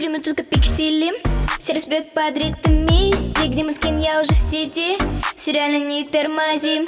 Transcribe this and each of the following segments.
Стримлю только пиксели, все распьет под ритмами. Где мой скин, я уже в сети, все реально не тормози.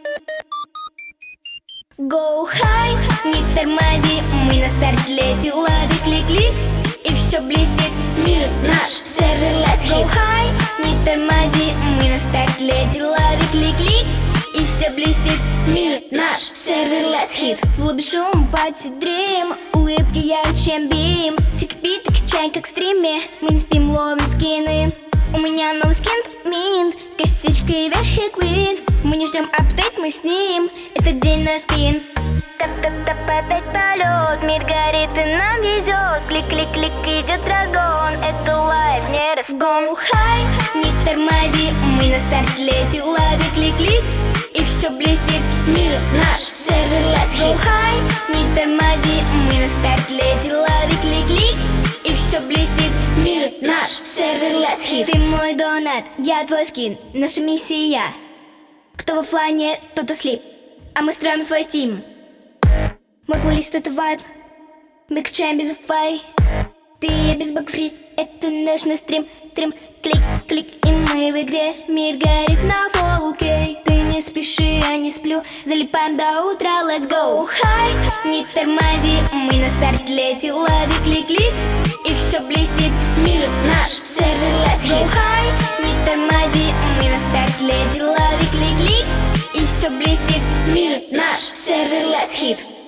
Go high, не тормози, мы на старте лети. Лови клик-клик, и все блестит. Мир наш, сервер let's hit. Go high, не тормози, мы на старте лети. Лови клик-клик, и все блестит. Мир наш, сервер let's hit. В лобби шум, пати дрим, улыбки ярче, чем бим. Все кипит и качай, как в стриме. Мы не спим, ловим скины. У меня новый скин, минт, косичкой вверх и квин. Мы не ждем апдейт, мы с ним, этот день наш спин. Тап-тап-тап, опять полет, мир горит и нам везет. Клик-клик-клик, идет драгон, это лайф, не разгон. Go high, не тормози, мы на старте лети. Лови клик-клик, и все блестит. Мир наш, сервер let's hit. Go high, не тормози, мы на старте лети. Лови клик-клик, и все блестит. Мир наш, сервер let's hit. Ты мой донат, я твой скин, наша миссия. Кто в оффлайне, тот ослип, а мы строим свой стим. Мой плейлист это вайб, мы качаем без Wi-Fi. Ты и я без бакфри, это наш стрим. Трим, клик, клик, и мы в игре. Мир горит на full UK. Ты не спеши, я не сплю, залипаем до утра, let's go high. Не тормози, мы на старте лети. Лови клик-клик, и все блестит. Мир наш, сервер let's hit. Go high, не тормози, мы на старте лети. Лови клик-клик, и все блестит. Мир наш, сервер let's hit.